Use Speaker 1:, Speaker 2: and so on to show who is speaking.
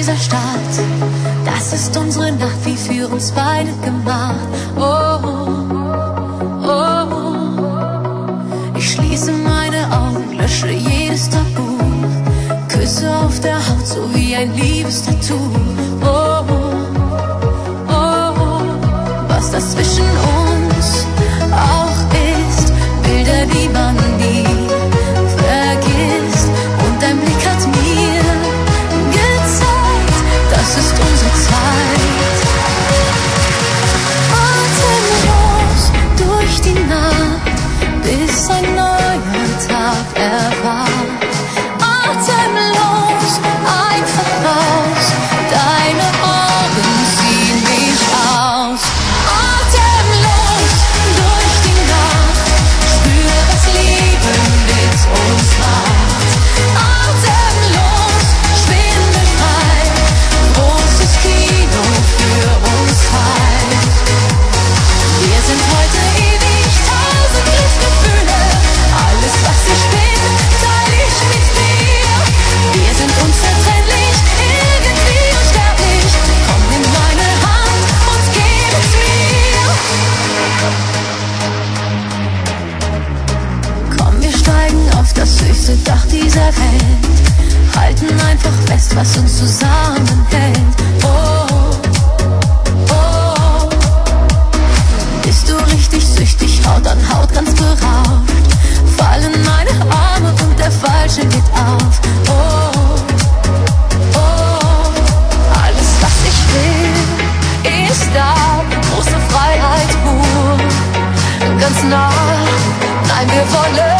Speaker 1: dieser Stadt. Das ist unsere Nacht, wie für uns beide gemacht. Oh, oh, oh. Ich schließe meine Augen, lösche jedes Tabu. Küsse auf der Haut, so wie ein Liebestattoo. Oh, oh, oh. Was das zwischen uns auch ist, Bilder, die man nie vergisst. Und dein Blick hat mir gezeigt, das ist unsere Zeit. Atemlos durch die Nacht, bis ein neuer Tag erwacht. Atemlos, einfach raus, deine Augen ziehen mich aus. Atemlos durch die Nacht, spür, was Liebe mit uns macht. Atemlos, schwindelfrei, großes Kino für uns halt. Wir sind heute ewig, 1000 Glücksgefühle, alles was ich bin, teil ich mit dir. Wir sind unzertrennlich, irgendwie unsterblich, komm in meine Hand und gib es mir. Komm, wir steigen auf das höchste Dach dieser Welt, halten einfach fest, was uns zusammenhält. Oh, oh, bist du richtig süchtig, Haut an Haut, ganz berauscht, fallen meine Arme und der Falsche geht auf. Oh, oh, alles was ich will, ist da, große Freiheit pur, ganz nah, nein, wir wollen